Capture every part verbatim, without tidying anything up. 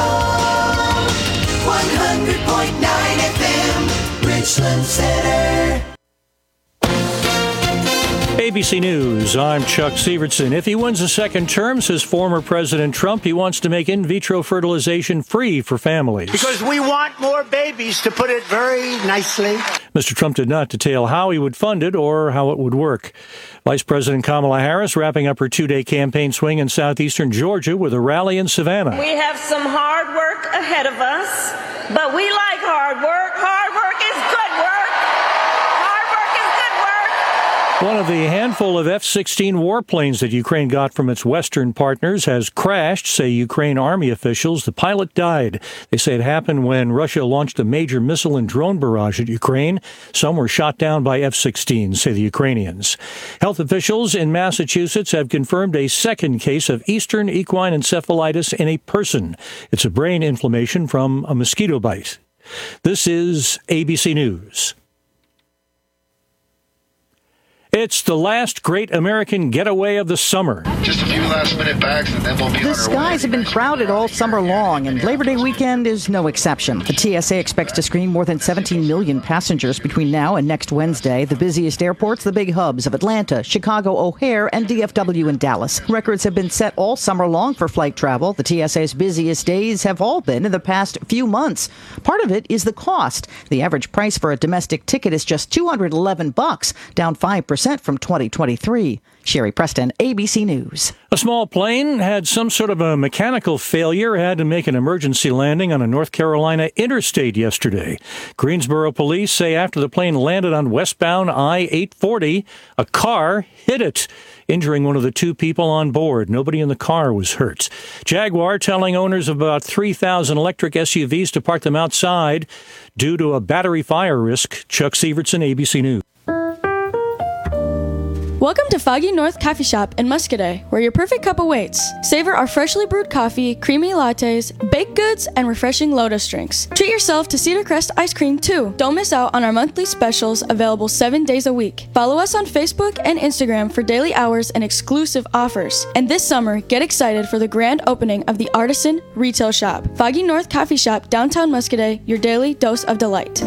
one hundred point nine F M, Richland Center. A B C News, I'm Chuck Sievertson. If he wins a second term, says former President Trump, he wants to make in vitro fertilization free for families. Because we want more babies, to put it very nicely. Mister Trump did not detail how he would fund it or how it would work. Vice President Kamala Harris wrapping up her two-day campaign swing in southeastern Georgia with a rally in Savannah. We have some hard work ahead of us, but we like hard work. Hard work is good work. One of the handful of F sixteen warplanes that Ukraine got from its Western partners has crashed, say Ukraine Army officials. The pilot died. They say it happened when Russia launched a major missile and drone barrage at Ukraine. Some were shot down by F sixteens, say the Ukrainians. Health officials in Massachusetts have confirmed a second case of Eastern equine encephalitis in a person. It's a brain inflammation from a mosquito bite. This is A B C News. It's the last great American getaway of the summer. Just a few last-minute bags, and then we'll be on our way. The skies have been crowded all summer long, and Labor Day weekend is no exception. The T S A expects to screen more than seventeen million passengers between now and next Wednesday. The busiest airports, the big hubs of Atlanta, Chicago, O'Hare, and D F W in Dallas. Records have been set all summer long for flight travel. The T S A's busiest days have all been in the past few months. Part of it is the cost. The average price for a domestic ticket is just two hundred eleven bucks, down five percent from twenty twenty-three. Sherry Preston, A B C News. A small plane had some sort of a mechanical failure, had to make an emergency landing on a North Carolina interstate yesterday. Greensboro police say after the plane landed on westbound I eight forty, a car hit it, injuring one of the two people on board. Nobody in the car was hurt. Jaguar telling owners of about three thousand electric S U Vs to park them outside due to a battery fire risk. Chuck Sievertson, A B C News. Welcome to Foggy North Coffee Shop in Muscadet, where your perfect cup awaits. Savor our freshly brewed coffee, creamy lattes, baked goods, and refreshing Lotus drinks. Treat yourself to Cedar Crest ice cream, too. Don't miss out on our monthly specials available seven days a week. Follow us on Facebook and Instagram for daily hours and exclusive offers. And this summer, get excited for the grand opening of the Artisan Retail Shop. Foggy North Coffee Shop, downtown Muscadet, your daily dose of delight.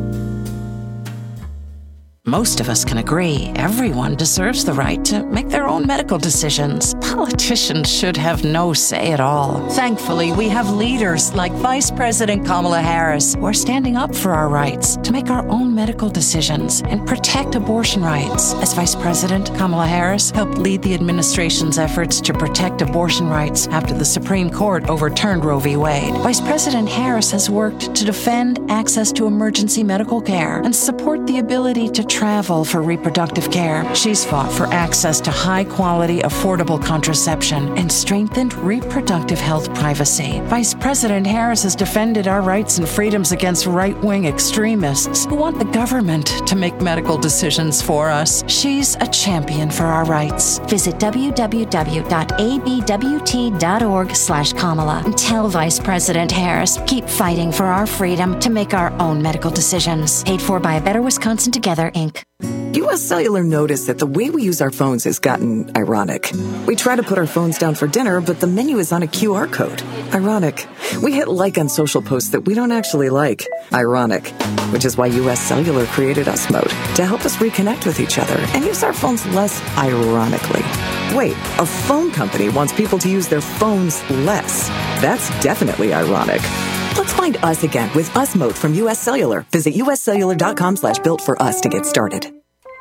Most of us can agree everyone deserves the right to make their own medical decisions. Politicians should have no say at all. Thankfully, we have leaders like Vice President Kamala Harris who are standing up for our rights to make our own medical decisions and protect abortion rights. As Vice President, Kamala Harris helped lead the administration's efforts to protect abortion rights after the Supreme Court overturned Roe v. Wade. Vice President Harris has worked to defend access to emergency medical care and support the ability to travel for reproductive care. She's fought for access to high-quality, affordable contraception and strengthened reproductive health privacy. Vice President Harris has defended our rights and freedoms against right-wing extremists who want the government to make medical decisions for us. She's a champion for our rights. Visit w w w dot a b w t dot org slash Kamala and tell Vice President Harris, keep fighting for our freedom to make our own medical decisions. Paid for by A Better Wisconsin Together, Incorporated. U S Cellular noticed that the way we use our phones has gotten ironic. We try to put our phones down for dinner, but the menu is on a Q R code. Ironic. We hit like on social posts that we don't actually like. Ironic. Which is why U S Cellular created Us Mode to help us reconnect with each other and use our phones less ironically. Wait, a phone company wants people to use their phones less. That's definitely ironic. Let's find us again with Us Mode from U S Cellular. Visit uscellular.com slash built for us to get started.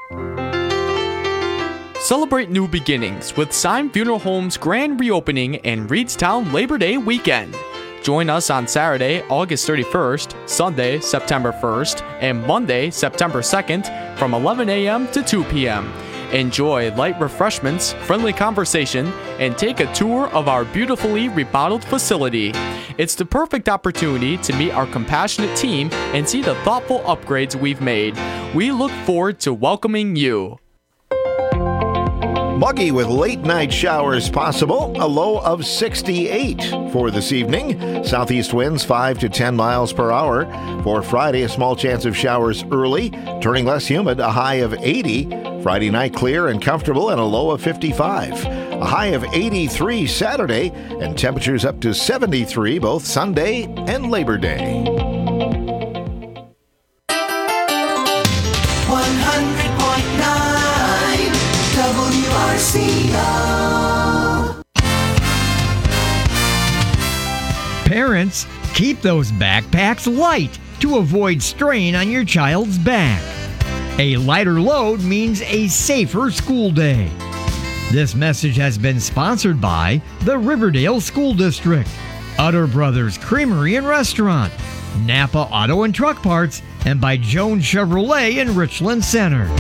Celebrate new beginnings with Syme Funeral Home's grand reopening and Reedstown Labor Day weekend. Join us on Saturday, August thirty-first, Sunday, September first, and Monday, September second from eleven a.m. to two p.m. Enjoy light refreshments, friendly conversation, and take a tour of our beautifully remodeled facility. It's the perfect opportunity to meet our compassionate team and see the thoughtful upgrades we've made. We look forward to welcoming you. Muggy with late night showers possible, a low of sixty-eight for this evening. Southeast winds five to ten miles per hour. For Friday, a small chance of showers early, turning less humid, a high of eighty. Friday night clear and comfortable and a low of fifty-five. A high of eighty-three Saturday, and temperatures up to seventy-three both Sunday and Labor Day. one hundred point nine W R C O. Parents, keep those backpacks light to avoid strain on your child's back. A lighter load means a safer school day. This message has been sponsored by the Riverdale School District, Utter Brothers Creamery and Restaurant, Napa Auto and Truck Parts, and by Jones Chevrolet in Richland Center.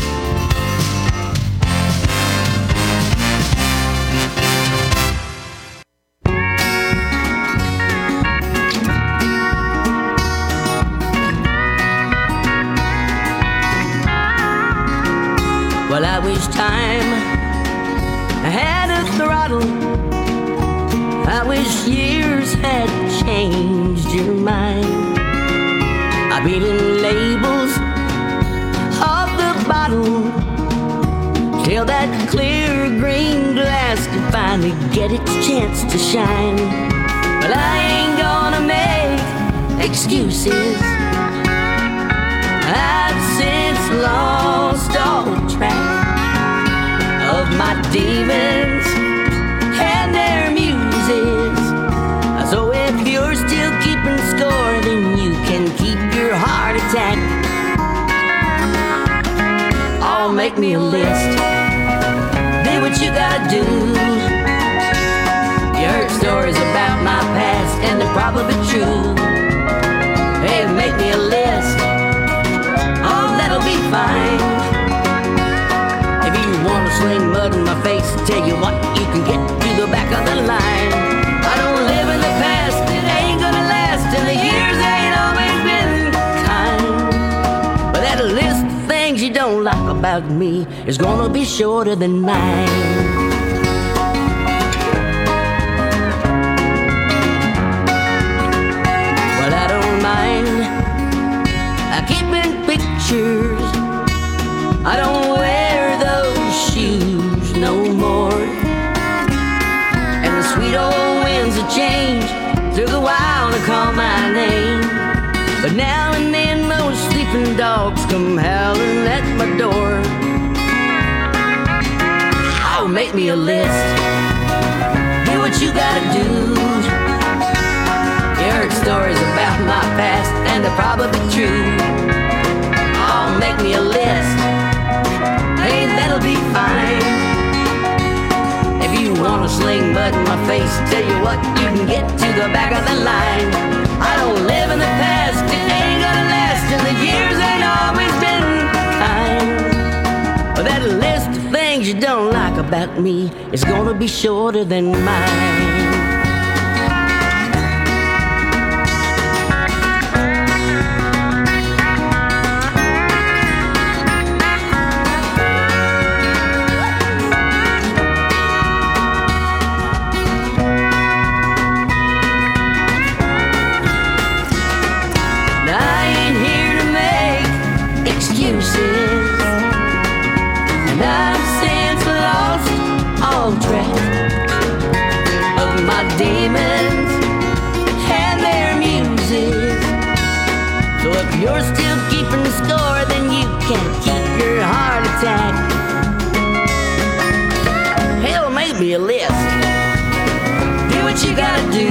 Well, I wish time had a throttle. I wish years had changed your mind. I've been in labels of the bottle till that clear green glass can finally get its chance to shine. But I ain't gonna make excuses. I've since lost all track of my demons and their muses. So if you're still keeping score, then you can keep your heart attack. Oh, make me a list. Do what you gotta do. You heard stories about my past, and they're probably true. Hey, make me a list. Oh, that'll be fine. If you wanna sling mud in my face, tell you what, you can get to the back of the line. I don't live in the past, it ain't gonna last, and the years ain't always been kind. But that list of things you don't like about me is gonna be shorter than mine. Well, I don't mind keeping pictures. I don't wear those shoes no more. And the sweet old winds of change took a while to call my name. But now and then those sleeping dogs come howling at my door. Oh, make me a list. Do what you gotta do. You heard stories about my past, and they're probably true. Oh, make me a list. Hey, that'll be fine. If you wanna sling mud in my face, tell you what, you can get to the back of the line. I don't live in the past, it ain't gonna last, and the years ain't always been kind. But that list of things you don't like about me is gonna be shorter than mine. And I've since lost all track of my demons and their muses. So if you're still keeping score, then you can't keep your heart attack. Hell, make me a list. Do what you gotta do.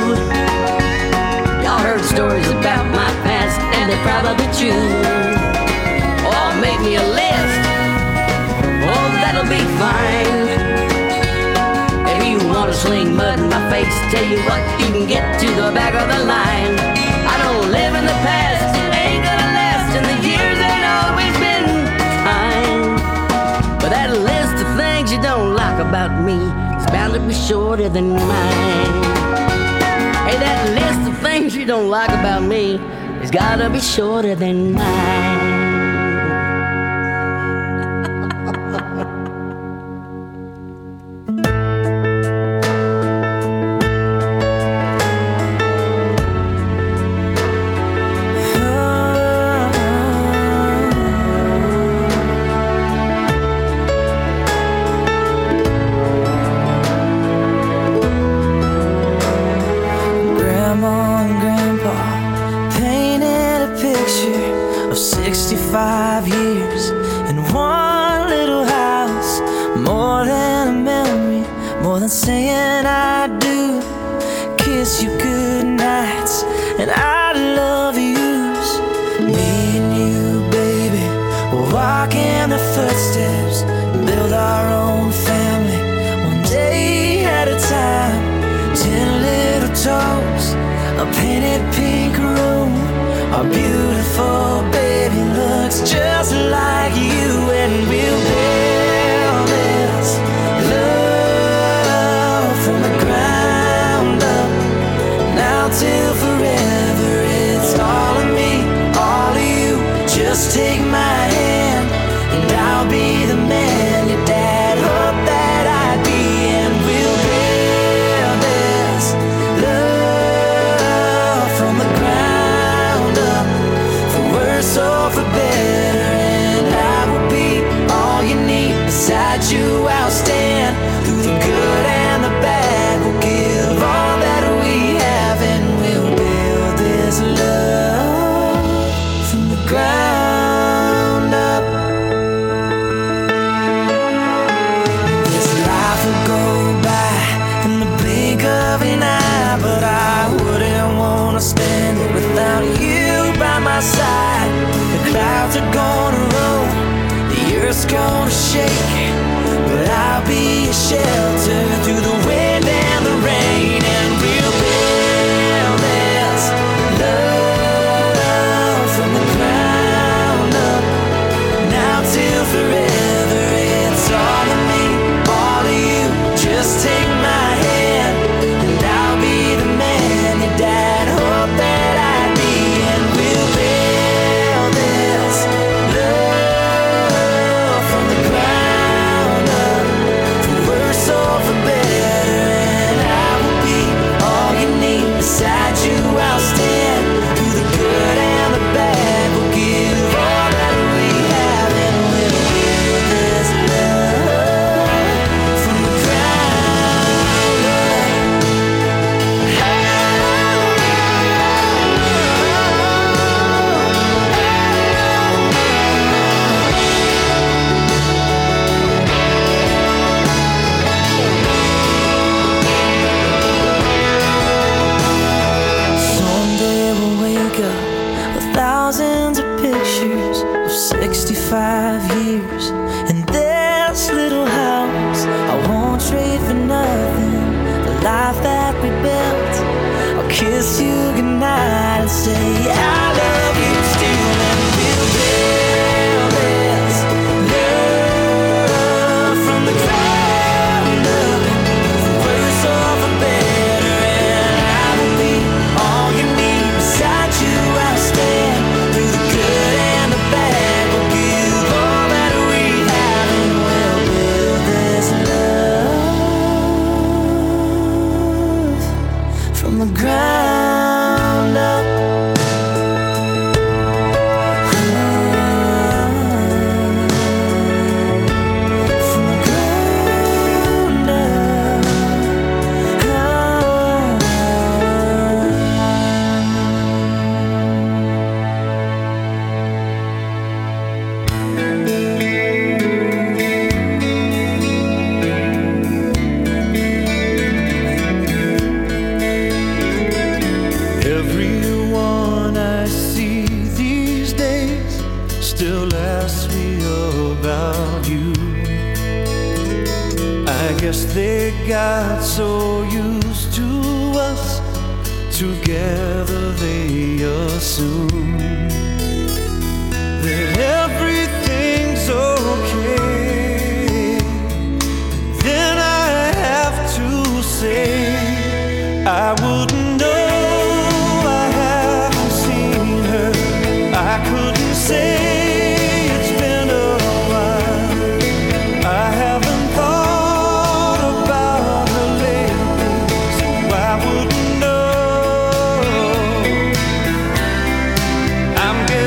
Y'all heard stories about my past, and they're probably true. Oh, make me a list. Oh, that'll be fine. If you wanna sling mud in my face, tell you what, you can get to the back of the line. I don't live in the past, it ain't gonna last, and the years ain't always been kind. But that list of things you don't like about me is bound to be shorter than mine. Hey, that list of things you don't like about me has gotta be shorter than mine. sixty-five years in one little house. More than a memory, more than saying I do. Kiss you good nights and I love yous. Me and you, baby, we'll walk in the footsteps, build our own family, one day at a time. Ten little toes, a painted pink room. Our beautiful baby looks just like you, and we'll build this love from the ground up. Now till forever, it's all of me, all of you. Just take my hand, and I'll be the man your dad hoped that I'd be, and we'll build this love from the ground up, for worse or for better. And I will be all you need. Beside you I'll stand through the good and the bad. We'll give all that we have, and we'll build this love from the ground up. This life will go by in the blink of an eye, but I wouldn't want to spend it without you by my side. The clouds are gonna roll, the earth's gonna shake, but I'll be a shelter through the wind and the rain, and we'll build this love from the ground up. Now till forever, it's all of me, all of you. Just take my hand, and I'll be the man your dad hoped that I'd be, and we'll build this love from the ground up, for worse or for better. And I will be all you need. Beside you I'll stand through the good and the bad. We'll give all that we have, and we'll build this love from the ground up. Someday we'll wake up with thousands of pictures of sixty-five years in this little house. I won't trade for nothing the life that we built. I'll kiss you goodnight and say I love you still, and we'll build this love from the ground up, for worse or for better. And I will be all you need. Beside you I'll stand through the good and the bad. We'll give all that we have, and we'll build this love from the ground up. From the ground Everyone I see these days still asks me about you. I guess they got so used to us together, they assume that everything's okay. Then I have to say I wouldn't know. I couldn't say it's been a while. I haven't thought about her lately, so I wouldn't know. I'm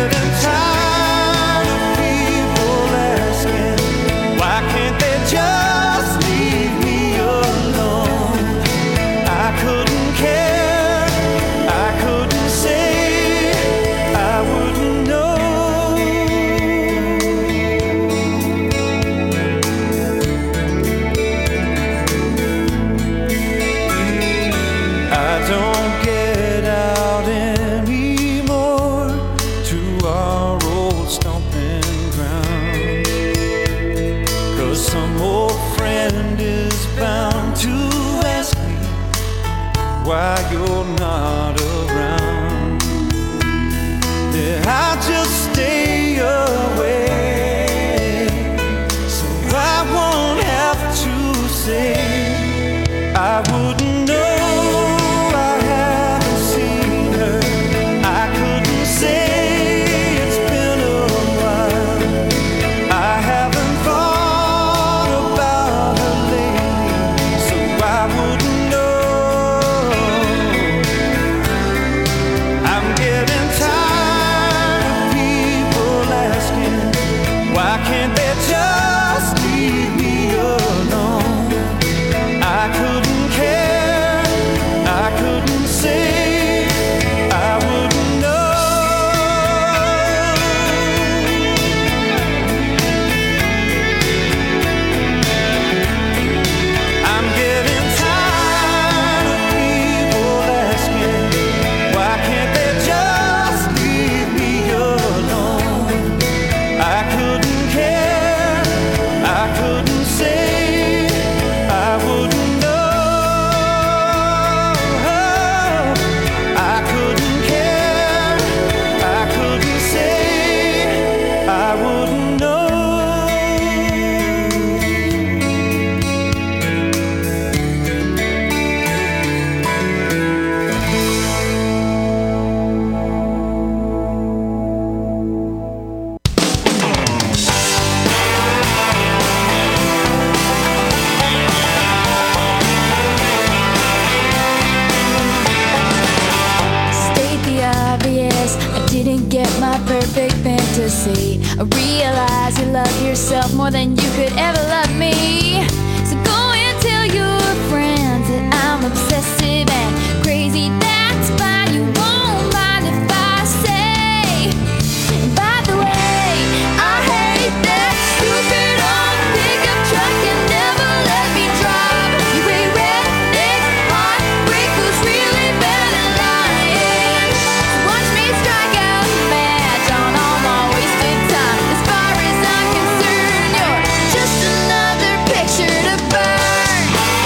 didn't get my perfect fantasy. I realize you love yourself more than you could ever love me. So go and tell your friends that I'm obsessive and crazy. That's fine, you won't mind if I say. And by the way, I hate that stupid old pickup truck and never let me drive. You a redneck heartbreaker's really bad at lying. Watch me strike out a match on all my wasted time. As far as I'm concerned, you're just another picture to burn.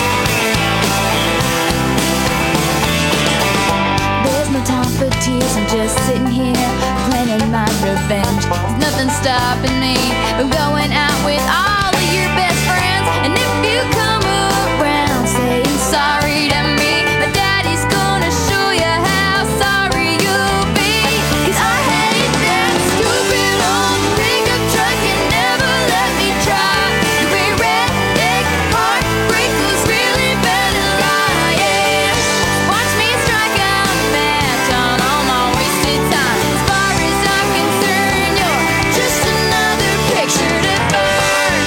There's no time for tears, I'm just sitting here planning my revenge. There's nothing stopping me from going out with all of your best friends. And if you come around saying sorry to me, my daddy's gonna show you how sorry you'll be. 'Cause I hate that stupid old pickup truck and never let me drive. You're a redneck heartbreaker's really bad at lying. Watch me strike out a match on all my wasted time. As far as I'm concerned, you're just another picture to burn.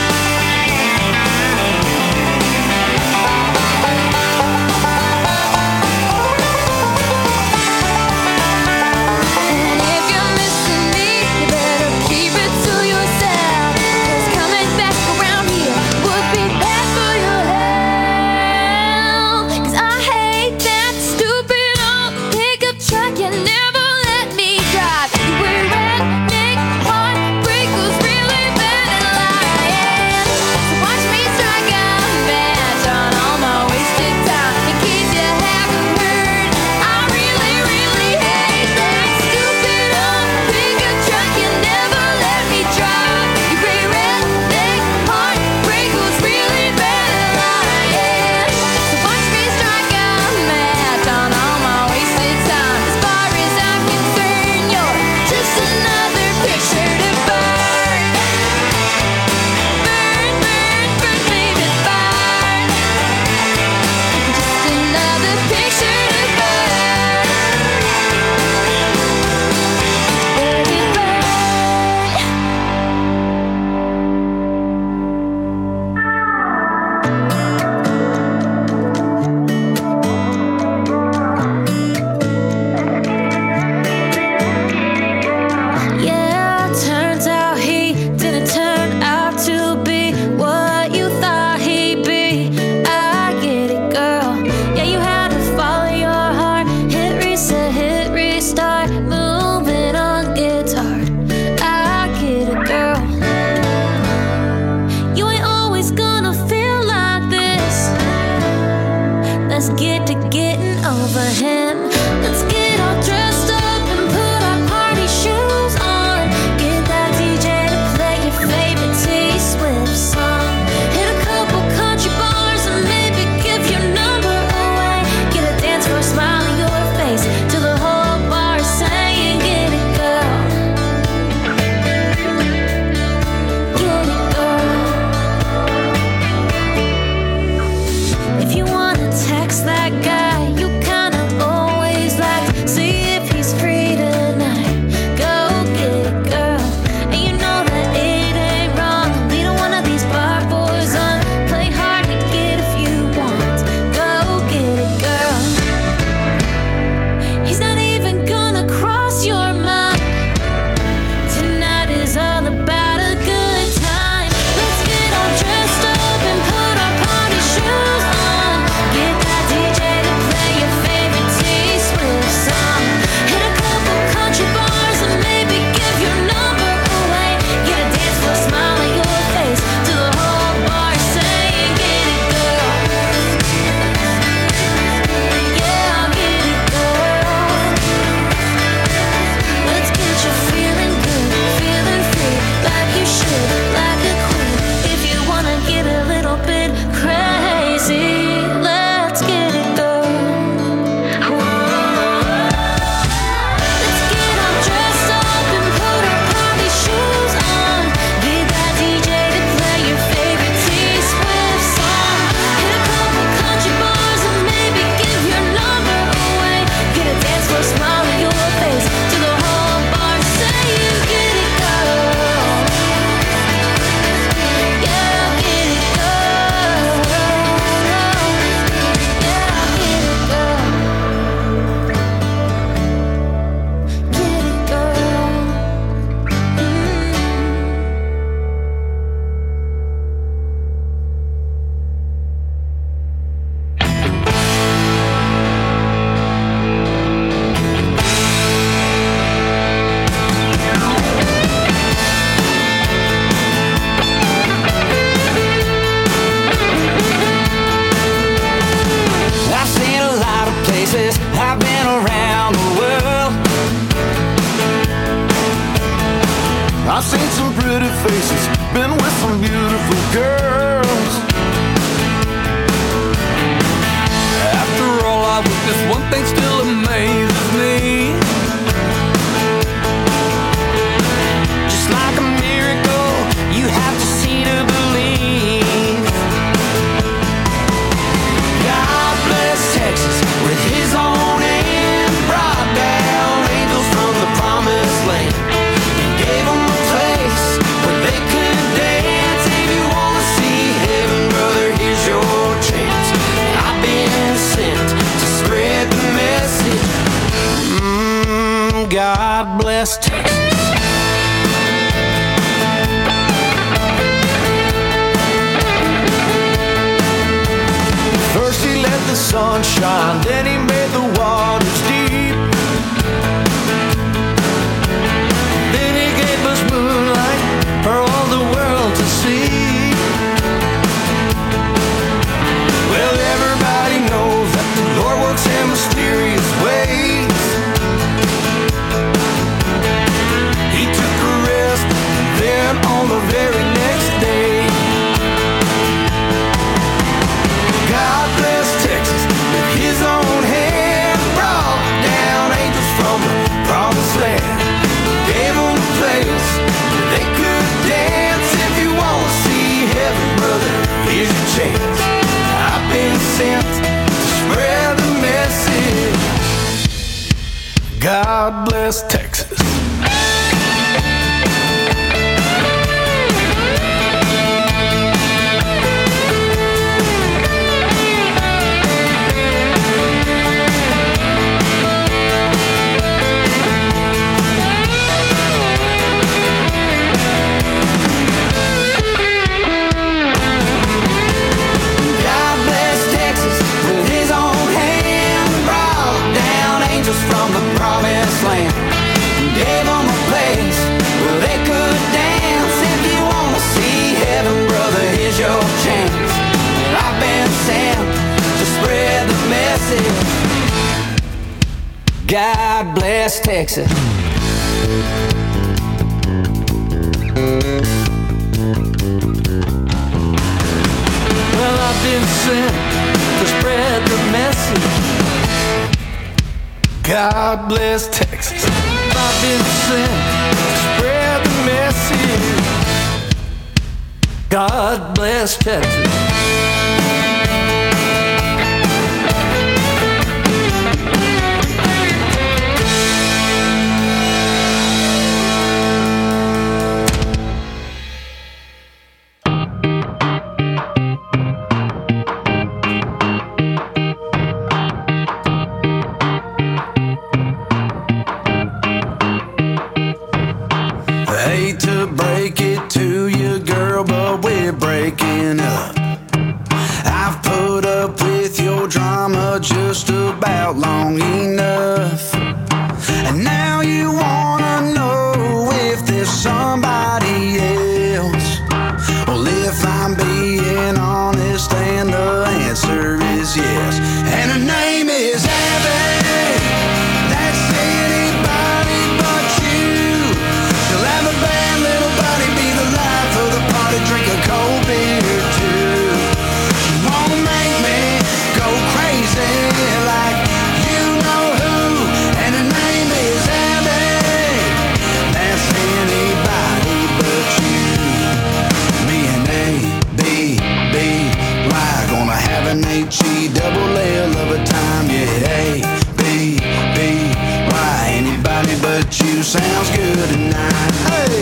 I've seen some pretty faces, been with some beautiful girls. After all I witnessed, one thing still amazes me. Just like a miracle, you have to see to believe. God bless Texas with his own hand, brought down angels from the promised land and gave them a place where they could dance. If you want to see heaven, brother, here's your chance. I've been sent to spread the message. Mm, God bless Texas. First he let the sun shine, then he made the waters deep. Then he gave us moonlight for all the world to see. Well, everybody knows that the Lord works in mysterious ways. He took a rest, then on the very next day, God bless Texas with his own hand, brought down angels from the promised land, gave them a place where they could dance. If you want to see heaven, brother, here's your chance. I've been sent to spread the message. God bless Texas. From the promised land, gave them a place where they could dance. If you want to see heaven, brother, here's your chance. I've been sent to spread the message. God bless Texas. Well, I've been sent to spread the message. God bless Texas. I've been sent to spread the message. God bless Texas. Hate to break it to you, girl, but we're breaking up. I've put up with your drama just about long enough. And now you wanna know if there's somebody else. Well, if I'm being honest, and the answer is yes. And her name is Abby. That's anybody but you. She'll have a bad little body, be the life of the party, drink a cold beer too. She won't make me go crazy like you know who. And her name is Abby. That's anybody but you. Me and A, B, B, Y, gonna have an H E double L of a time. Yeah, A, B, B, Y, anybody but you sounds good tonight. Hey.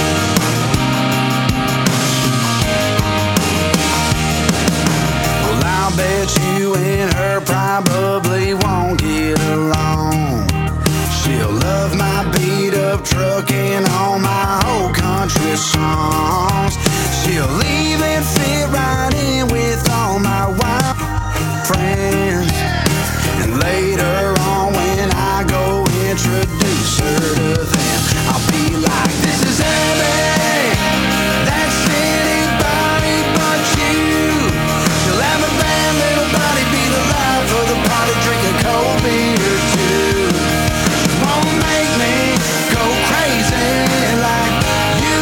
Well, I'll bet you and her probably won't get along. She'll love my beat up truck and all my old country songs. She'll even fit right in with all my wild friends. And later on when I go introduce her to them, I'll be like, this is Abby. That's anybody but you. She'll have a bad little body, be the life of the party, drink a cold beer too. She won't make me go crazy like you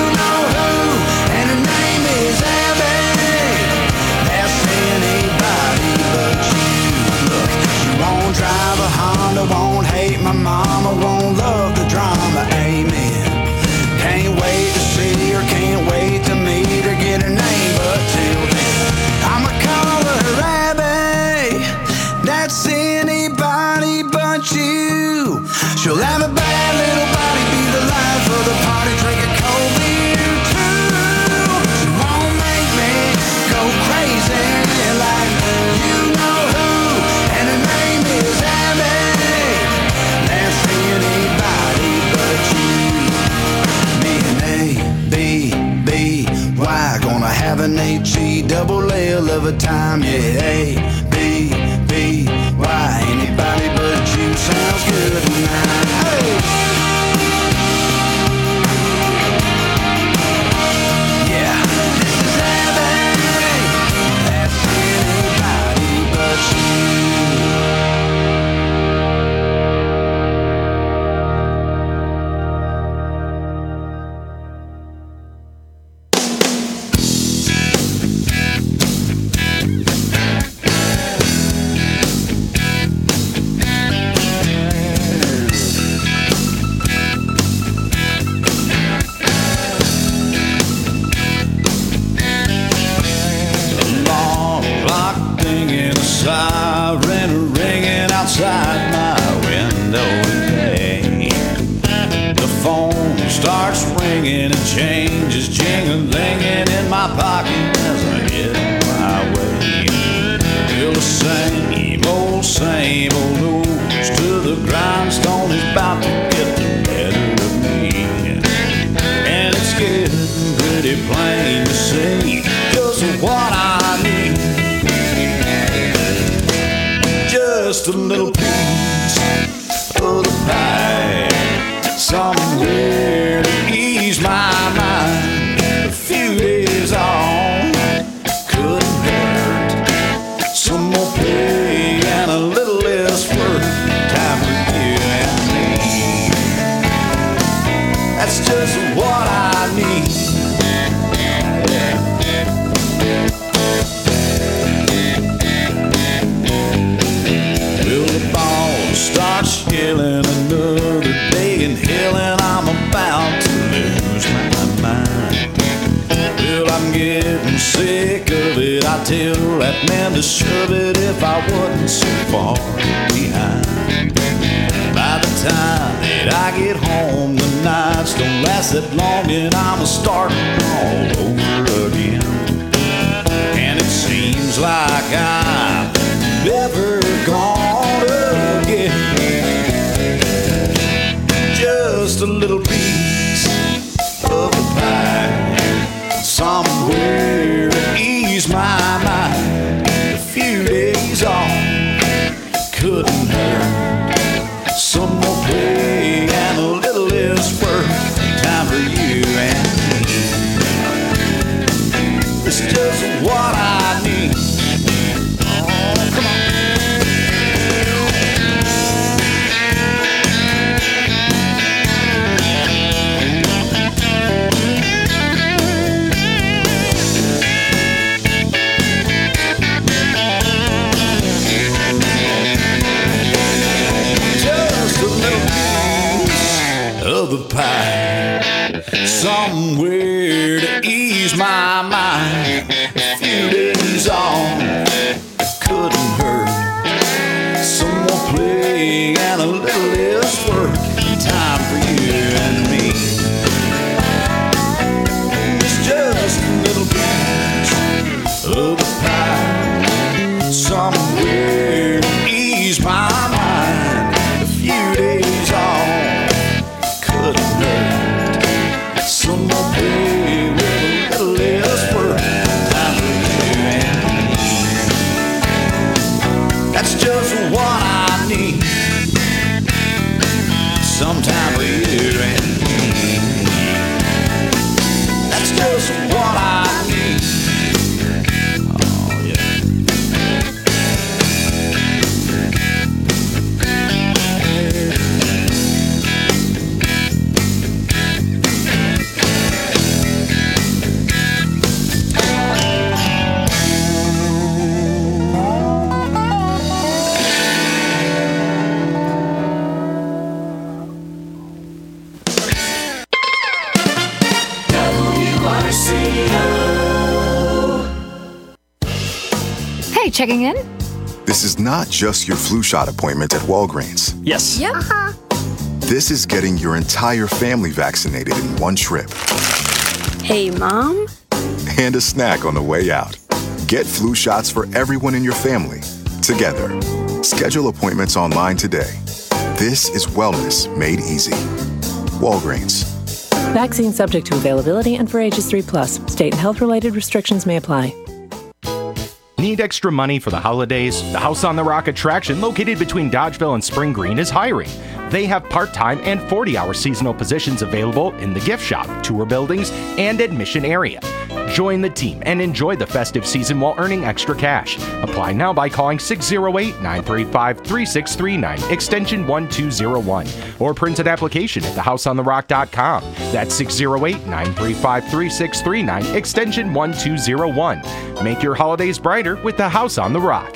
I'm a bad little body, be the life of the party, drink a cold beer too. She won't make me go crazy like you know who, and her name is Abby. Can't see anybody but you. Me and A, B, B, Y, gonna have an H E double L of a time, yeah. A, B, B, Y, anybody but you sounds good tonight. Hey! Yeah, this is Abby. That's anybody but you. Siren ringing outside my window today. The phone starts ringing and changes jingling in my pocket as I hit my way. Feel the same old, same old news to the grindstone is about to get the better of me. And it's getting pretty plain to see just what I need. Just a little piece of the pie, somewhere to ease my mind. A few days on couldn't hurt. Some more play and a little less work. Time for you and me. That's just what I need. Starts yelling another day and hailing, I'm about to lose my mind. Well, I'm getting sick of it. I tell that man to shove it if I wasn't so far behind. By the time that I get home, the nights don't last that long, and I'm starting all over again. And it seems like I'm never gonna get just a little piece of the pie, somewhere to ease my mind. A few days off couldn't hurt. Some more play and a little less work. Time for you and me. It's just what I need. Oh, come on. The pie, somewhere to ease my mind. A few days on couldn't hurt. Some more play and a little less work. Time for you and me. It's just a little piece of the pie, somewhere to ease my mind. A few days on couldn't hurt. Some more play with a little less work. Time for you and me. That's just what I need. Some time for you and me. That's just what I need. Oh yeah. Hey, checking in? This is not just your flu shot appointment at Walgreens. Yes. Yep. Uh-huh. This is getting your entire family vaccinated in one trip. Hey, Mom? And a snack on the way out. Get flu shots for everyone in your family, together. Schedule appointments online today. This is wellness made easy. Walgreens. Vaccine subject to availability and for ages three plus. State and health-related restrictions may apply. Need extra money for the holidays? The House on the Rock attraction located between Dodgeville and Spring Green is hiring. They have part-time and forty-hour seasonal positions available in the gift shop, tour buildings, and admission area. Join the team and enjoy the festive season while earning extra cash. Apply now by calling six oh eight, nine three five, three six three nine, extension one two oh one, or print an application at the house on the rock dot com. That's six oh eight, nine three five, three six three nine, extension one two oh one. Make your holidays brighter with the House on the Rock.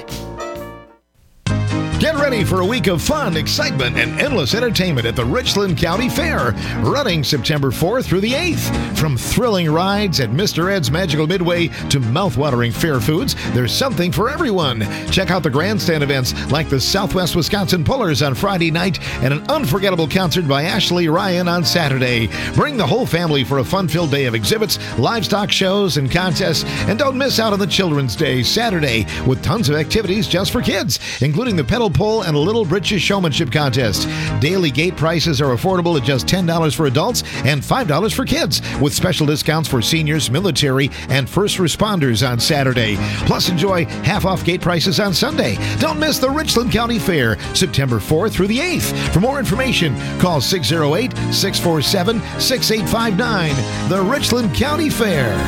Get ready for a week of fun, excitement, and endless entertainment at the Richland County Fair, running September fourth through the eighth. From thrilling rides at Mister Ed's Magical Midway to mouth-watering fair foods, there's something for everyone. Check out the grandstand events like the Southwest Wisconsin Pullers on Friday night and an unforgettable concert by Ashley Ryan on Saturday. Bring the whole family for a fun-filled day of exhibits, livestock shows, and contests, and don't miss out on the Children's Day Saturday with tons of activities just for kids, including the pedal pole and a Little Britches showmanship contest. Daily gate prices are affordable at just ten dollars for adults and five dollars for kids, with special discounts for seniors, military, and first responders on Saturday. Plus, enjoy half-off gate prices on Sunday. Don't miss the Richland County Fair, September fourth through the eighth. For more information, call six oh eight, six four seven, six eight five nine. The Richland County Fair.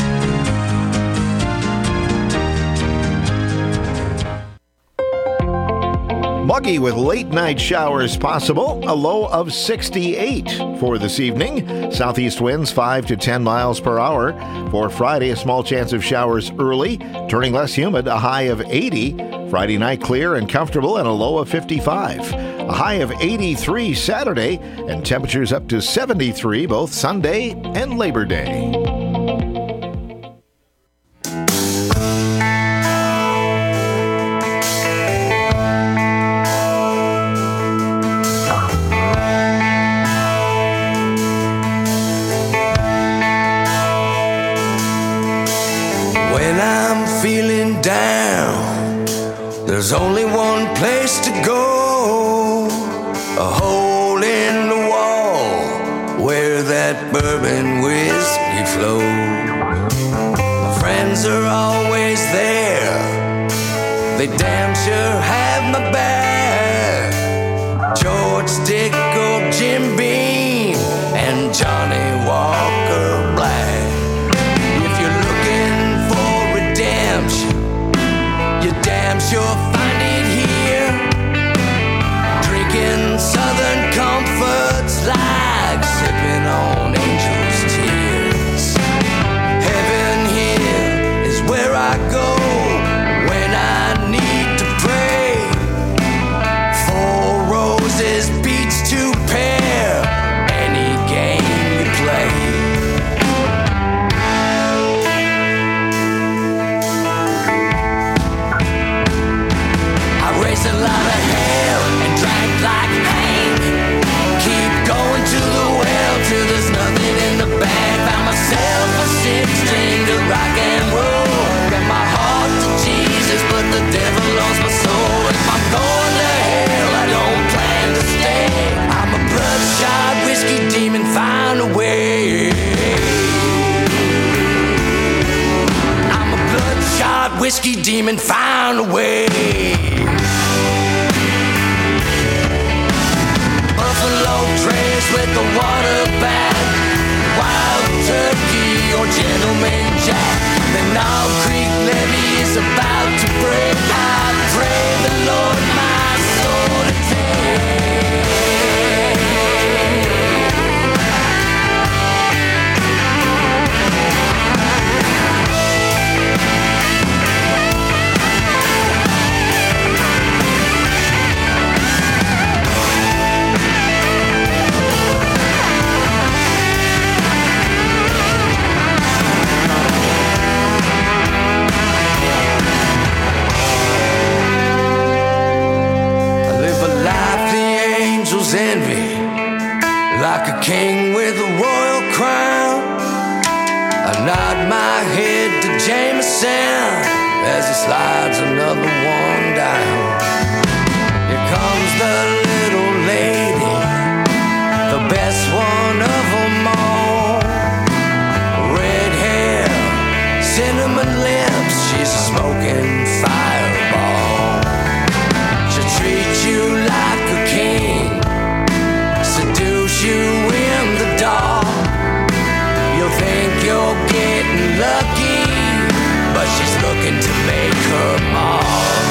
Muggy with late night showers possible. A low of sixty-eight for this evening. Southeast winds five to ten miles per hour. For Friday, a small chance of showers early, turning less humid, a high of eighty. Friday night clear and comfortable and a low of fifty-five. A high of eighty-three Saturday and temperatures up to seventy-three both Sunday and Labor Day. There's only one place to go, a hole in the wall where that bourbon whiskey flows. My friends are always there, they damn sure have my back. George Dickel, Jim Beam, and Johnny Walker Black. If you're looking for redemption, you damn sure find it here. Drinking southern comforts like sipping on angels' tears. Heaven here is where I go when I need to pray. Four roses beats to pair any game you play. A lot of hell and drank like pain. Keep going to the well till there's nothing in the bag. Found myself a six string to rock and roll. Got my heart to Jesus, but the devil owns my soul. If I'm going to hell, I don't plan to stay. I'm a bloodshot whiskey demon, find a way. I'm a bloodshot whiskey demon, find a way. Buffalo Trace with the water bag, Wild Turkey or Gentleman Jack. The Knob Creek levee is about to break. I pray the Lord my soul to take. like a king with a royal crown. I nod my head to Jameson as he slides another one down. Here comes the little lady, the best one of them all. Red hair, cinnamon lips, she's a smoking fireball. She'll treat you like a king, seduce you in the dark. You'll think you're getting lucky, but she's looking to make her mark.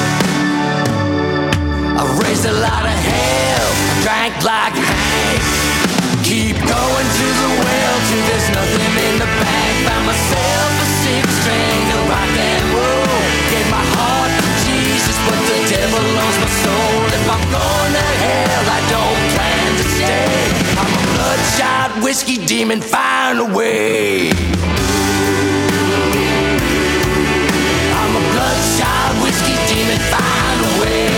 I raised a lot of hell, drank like Hank. Keep going to the well till there's nothing in the bank. Found myself a six string of rock and roll. Gave my heart to Jesus, but the devil owns my soul. If I'm going to hell, I don't plan to stay. I'm a bloodshot whiskey demon, find a way. I'm a bloodshot whiskey demon, find a way.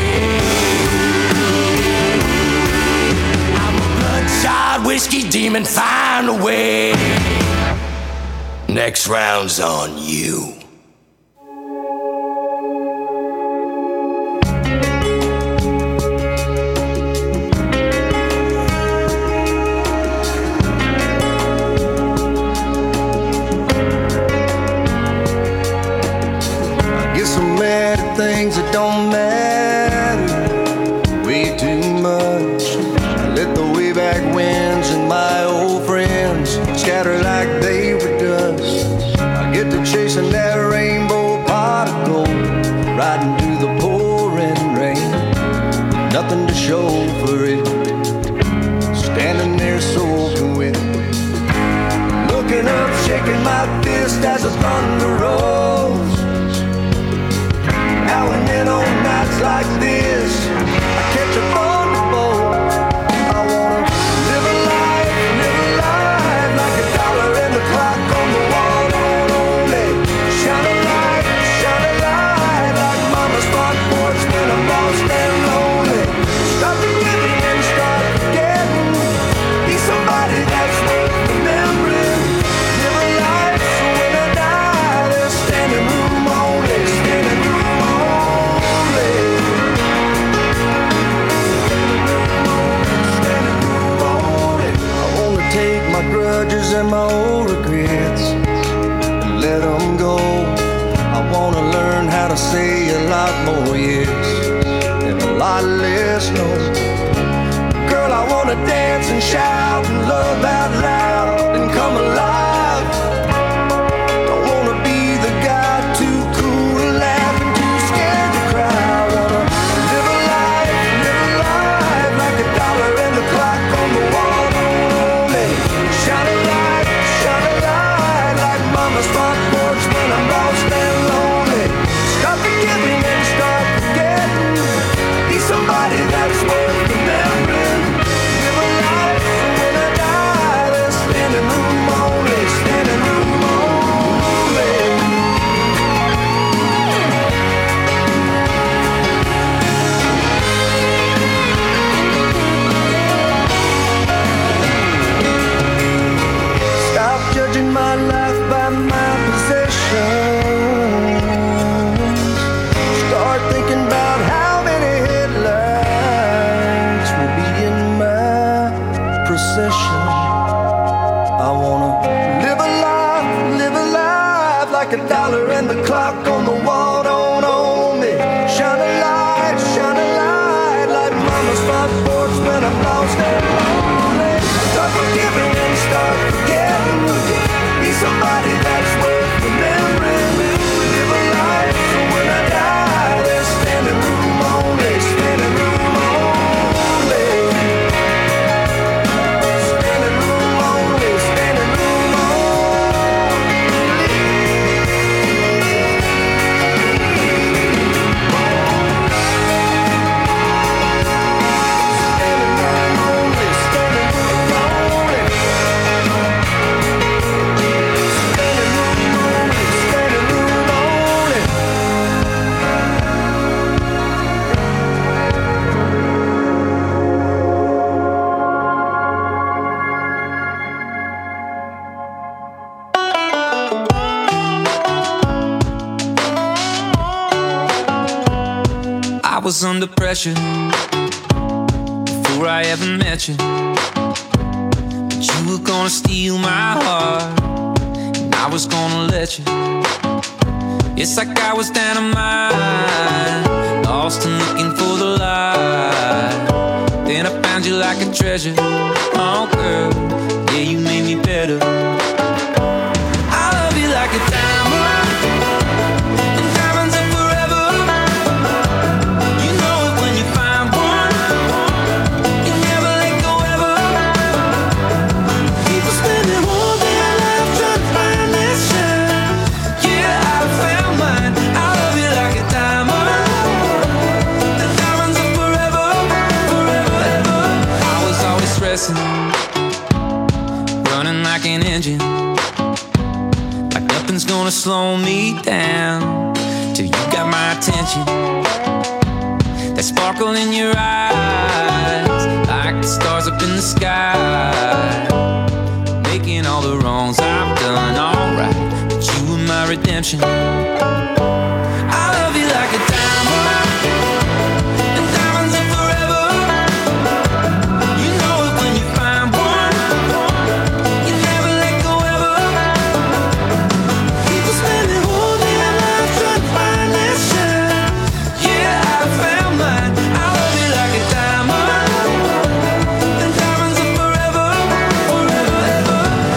I'm a bloodshot whiskey demon, find a way. Next round's on you. Things that don't matter way too much. I let the way back winds and my old friends scatter like they were dust. I get to chasing that rainbow pot of gold, riding through the pouring rain. Nothing to show for it, standing there soaking wet. Looking up, shaking my fist as the thunder rolls. Now and then on nights like this, I catch a thunderbolt. I wanna live a life, live a life like a dollar in the clock on the wall. Don't only shine a light, shine a light like mama's front porch when I'm lost and lonely. Stop forgiving and start forgetting. Be somebody that's worth remembering. Live a life so when I die, there's standing room only, standing room. Grudges and my old regrets and let them go. I wanna learn how to say a lot more yes and a lot less no. Girl, I wanna dance and shout and love out loud and come alive. Don't wanna be the guy too cool to laugh and too scared to cry. I wanna live a life, live a life like a dollar in the clock on the wall. Shine a light, shine a light like mama's front porch when I'm lost and lonely. Stop forgiving and start forgetting. Be somebody that's worth remembering. Live a life so when I die, there's standing room only, standing room only. Judging my life by my possessions. Start thinking about how many headlights will be in my procession. I wanna live a life, live a life like a dollar and the clock on the wall don't own me. Shine a light, shine a light like mama's front porch when I'm lost and lonely. Start forgiving and start forgetting. Be somebody that's worth remembering. Live a life so when I die, there's standing room only, standing room only. Standing room only, standing room only. was under pressure before I ever met you. But you were gonna steal my heart, and I was gonna let you. It's like I was dynamite, lost and looking for the light. Then I found you like a treasure. Oh girl, yeah, you made me better. I love you like a diamond, and diamonds are forever. You know it when you find one, you never let go ever. People spending all their life trying to find that shine. Yeah, I found mine. I love you like a diamond, and diamonds are forever, forever, ever. I was always stressing, running like an engine, like nothing's gonna slow me down, till you got my attention. That sparkle in your eyes, like the stars up in the sky, making all the wrongs I've done alright, but you were my redemption. I love you like a diamond, and diamonds are forever. You know it when you find one, you never let go ever. People spending all their life trying to find that shine. Yeah, I found mine. I love you like a diamond, and diamonds are forever, forever, ever.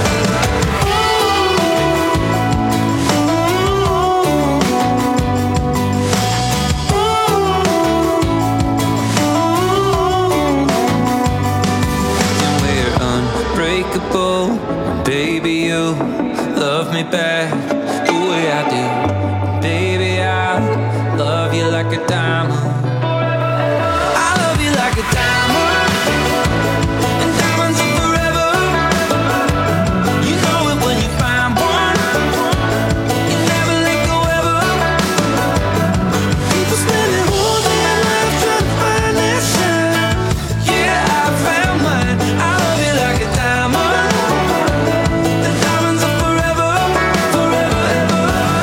And we're unbreakable, baby, you love me back the way I do. Baby, I love you like a diamond. I love you like a diamond, and diamonds are forever. You know it when you find one, you never let go ever. People spending all their life trying to find that shine. Yeah, I found mine. I love you like a diamond, and diamonds are forever, forever, ever.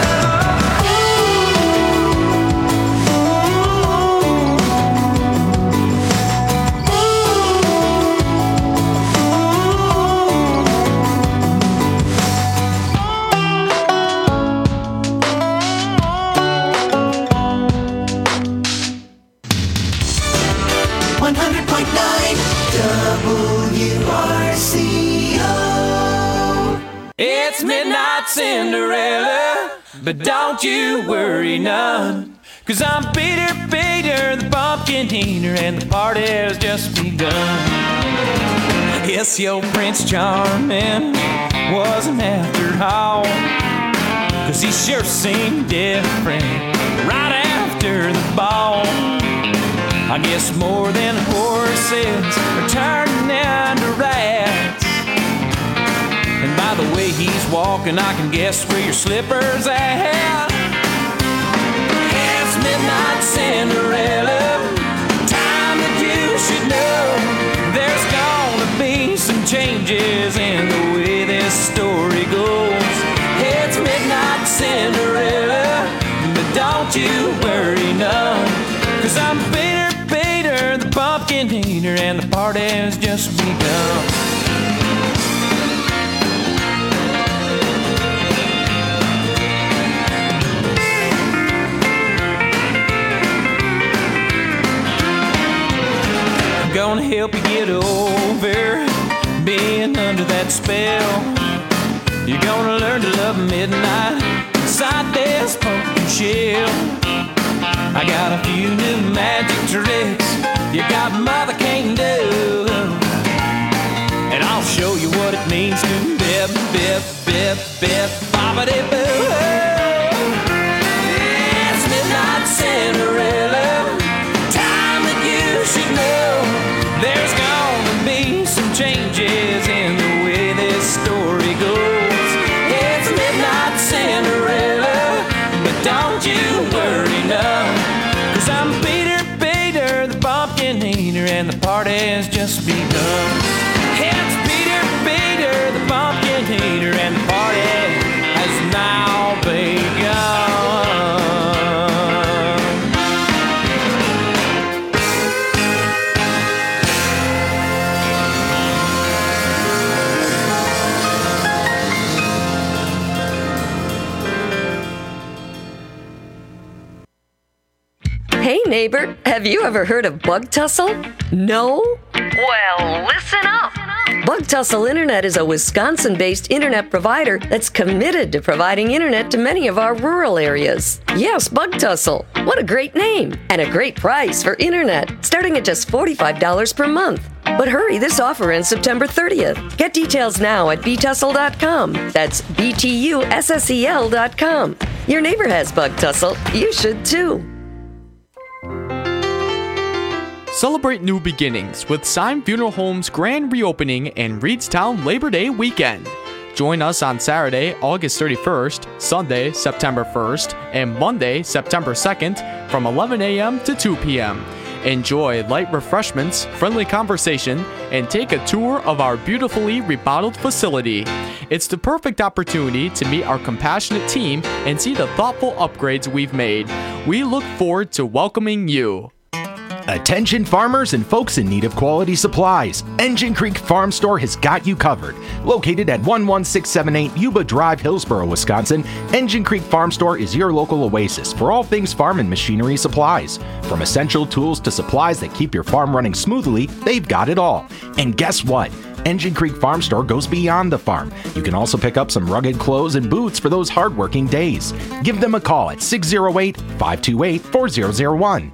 one hundred point nine W R C O. It's midnight Cinderella, but don't you worry none, 'cause I'm Peter, Peter, the pumpkin eater, and the party has just begun. Yes, your Prince Charming wasn't after all, 'cause he sure seemed different right after the ball. I guess more than horses are turning into rats, and by the way he's walking, I can guess where your slipper's at. It's midnight Cinderella, time that you should know. There's gonna be some changes in the way this story goes. It's midnight Cinderella, but don't you worry none, 'cause I'm Peter, Peter, the pumpkin eater, and the party has just begun. I'm gonna help you get over being under that spell. You're gonna learn to love midnight inside this pumpkin shell. I got a few new magic tricks you got mother can't do, and I'll show you what it means to bip, bip, bip, bip, bobbity-boo. It's midnight Cinderella, time that you should know. There's gonna be some changes in the way this story goes. It's midnight Cinderella, but don't you worry none, 'cause I'm Peter, Peter, the pumpkin eater, and the party has just begun. It's Peter, Peter, the pumpkin eater, and the party has now begun. neighbor, have you ever heard of Bug Tussle? No? Well, listen up. Bug Tussle Internet is a Wisconsin-based internet provider that's committed to providing internet to many of our rural areas. Yes, Bug Tussle. What a great name and a great price for internet, starting at just forty-five dollars per month. But hurry, this offer ends September thirtieth. Get details now at b tussle dot com. That's B T U S S E L dot com. Your neighbor has Bug Tussle. You should too. Celebrate new beginnings with Syme Funeral Home's grand reopening and Reedstown Labor Day weekend. Join us on Saturday, August thirty-first, Sunday, September first, and Monday, September second from eleven a.m. to two p.m. Enjoy light refreshments, friendly conversation, and take a tour of our beautifully remodeled facility. It's the perfect opportunity to meet our compassionate team and see the thoughtful upgrades we've made. We look forward to welcoming you. Attention farmers and folks in need of quality supplies. Engine Creek Farm Store has got you covered. Located at one one six seven eight Yuba Drive, Hillsboro, Wisconsin, Engine Creek Farm Store is your local oasis for all things farm and machinery supplies. From essential tools to supplies that keep your farm running smoothly, they've got it all. And guess what? Engine Creek Farm Store goes beyond the farm. You can also pick up some rugged clothes and boots for those hardworking days. Give them a call at six oh eight, five two eight, four zero zero one.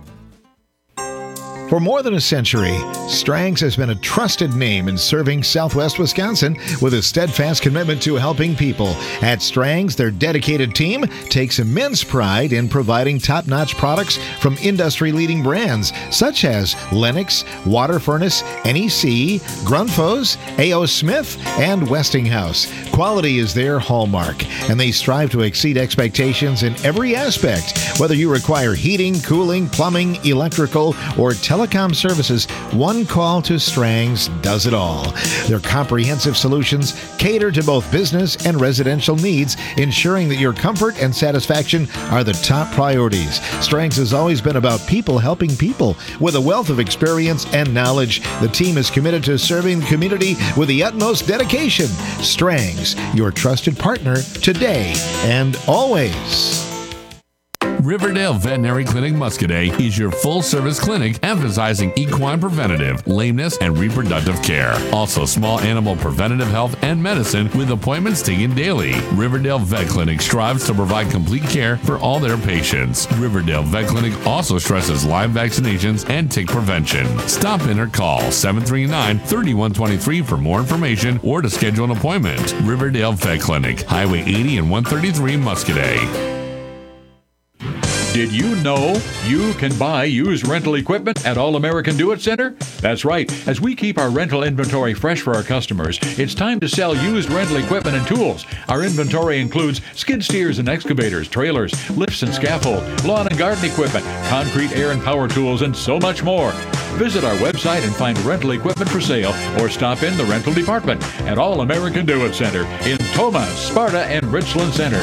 For more than a century, Strang's has been a trusted name in serving Southwest Wisconsin with a steadfast commitment to helping people. At Strang's, their dedicated team takes immense pride in providing top-notch products from industry-leading brands such as Lennox, Water Furnace, N E C, Grundfos, A O. Smith, and Westinghouse. Quality is their hallmark, and they strive to exceed expectations in every aspect. Whether you require heating, cooling, plumbing, electrical, or television, telecom services, one call to Strang's does it all. Their comprehensive solutions cater to both business and residential needs, ensuring that your comfort and satisfaction are the top priorities. Strang's has always been about people helping people. With a wealth of experience and knowledge, the team is committed to serving the community with the utmost dedication. Strang's, your trusted partner today and always. Riverdale Veterinary Clinic Muscadet is your full-service clinic emphasizing equine preventative, lameness, and reproductive care. Also, small animal preventative health and medicine with appointments taken daily. Riverdale Vet Clinic strives to provide complete care for all their patients. Riverdale Vet Clinic also stresses live vaccinations and tick prevention. Stop in or call seven three nine, three one two three for more information or to schedule an appointment. Riverdale Vet Clinic, Highway eighty and one thirty-three, Muscadet. Did you know you can buy used rental equipment at All American Do It Center? That's right. As we keep our rental inventory fresh for our customers, it's time to sell used rental equipment and tools. Our inventory includes skid steers and excavators, trailers, lifts and scaffold, lawn and garden equipment, concrete, air and power tools, and so much more. Visit our website and find rental equipment for sale or stop in the rental department at All American Do It Center in Toma, Sparta, and Richland Center.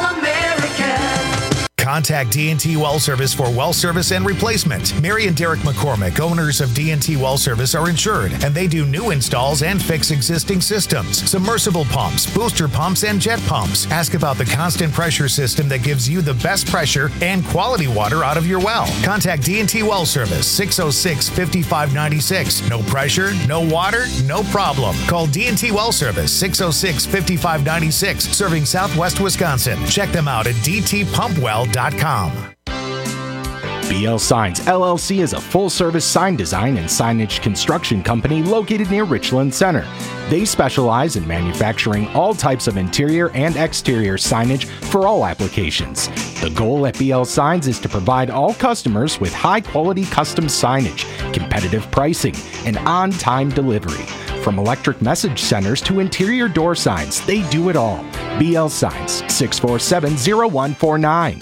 Contact D and T Well Service for well service and replacement. Mary and Derek McCormick, owners of D and T Well Service, are insured, and they do new installs and fix existing systems, submersible pumps, booster pumps, and jet pumps. Ask about the constant pressure system that gives you the best pressure and quality water out of your well. Contact D and T Well Service, six oh six, five five nine six. No pressure, no water, no problem. Call D and T Well Service, six oh six, five five nine six, serving Southwest Wisconsin. Check them out at d t pump well dot com. B L Signs L L C is a full-service sign design and signage construction company located near Richland Center. They specialize in manufacturing all types of interior and exterior signage for all applications. The goal at B L Signs is to provide all customers with high-quality custom signage, competitive pricing, and on-time delivery. From electric message centers to interior door signs, they do it all. B L Signs, six four seven, zero one four nine.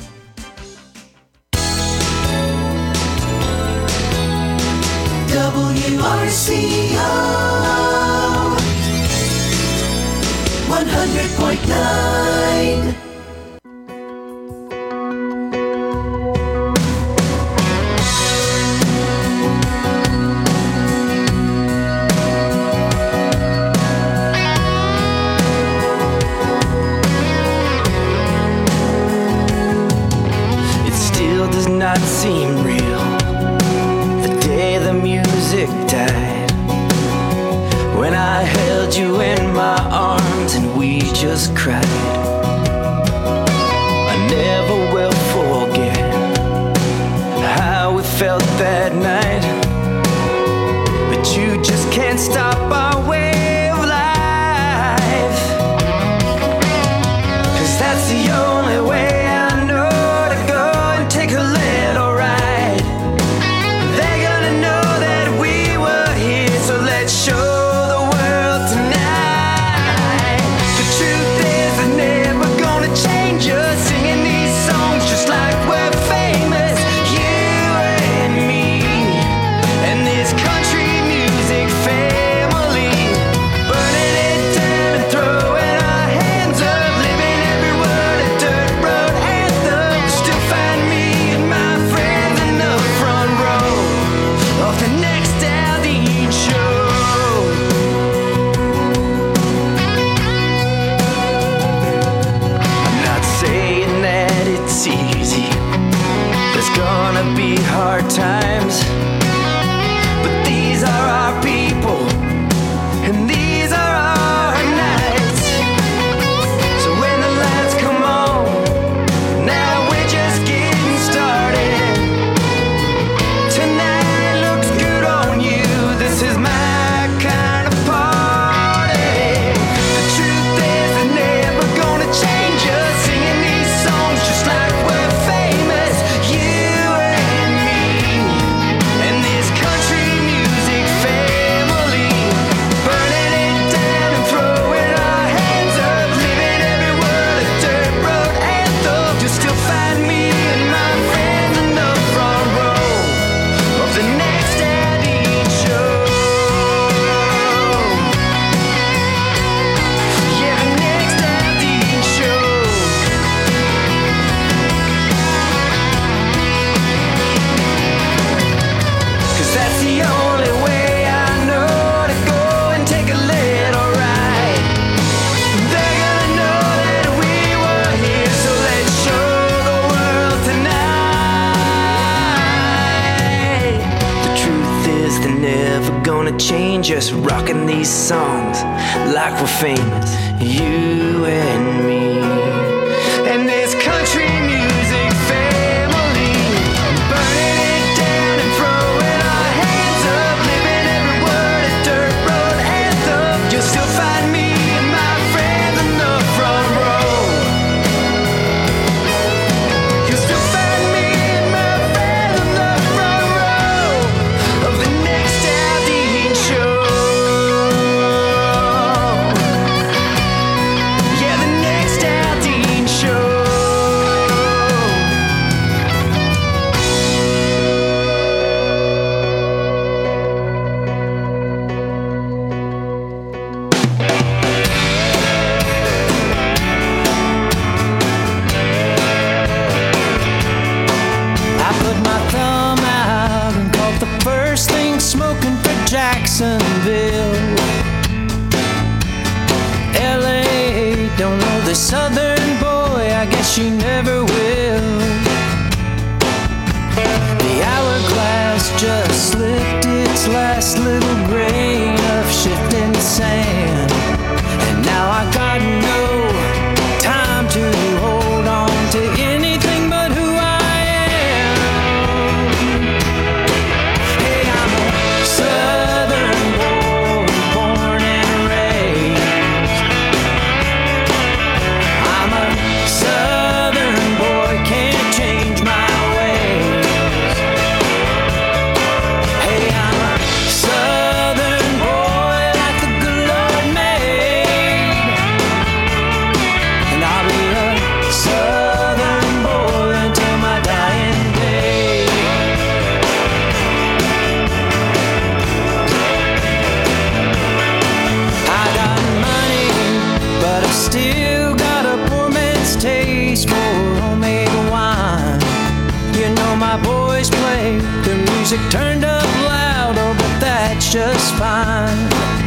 W R C O one hundred point nine. It still does not seem real just cried. I never will forget how we felt that night. But you just can't stop our way of life. 'Cause that's the only way I know to go and take a little ride. They're gonna know that we were here, so let's show the world tonight. The truth is they're never gonna change us, singing these songs just like we're famous. You and me and this country music family, burning it down and throwing our hands up, living every word a dirt road anthem. Still find me and my friends in the front row of the next Aldine show. I'm not saying that it's easy. There's gonna be hard times, but these are our people, and these are our nights. So when the lights come on, now we're just getting started. Tonight looks good on you, this is my kind of party. The truth is they're never gonna change us, singing these songs just like we're famous. You and me and this country music family, burning it down and throwing our hands up, living every word a dirt road anthem. You'll still find me and my friends in the front row of the next Aldine show. Yeah, the next Aldine show. 'Cause that's the only way I know to go and take a little ride. They're gonna know that we were here, so let's show the world tonight. The truth is they're never gonna change us, rocking these songs like we're famous. You and me and this country music family, burning it down and throwing our hands up, living every word a dirt road anthem. You'll still find me and my friends in the front row. You'll still find me and my friends in the front row of the next Aldine show. Yeah, the next Aldine show. I put my thumb out and caught the first thing smoking for Jacksonville. L A don't know the southern boy, I guess she never will. The hourglass just slipped its last little grain of shifting sand, and now I got no time to hold on to anything but who I am. Hey, I'm a southern boy, born and raised. I'm a southern boy, can't change my ways. Hey, I'm a southern boy like the good Lord made, and I'll be a southern boy until my dying day. I got money, but I still got a poor man's taste for homemade wine. You know my boys play the music turned up loud, oh, but that's just fine.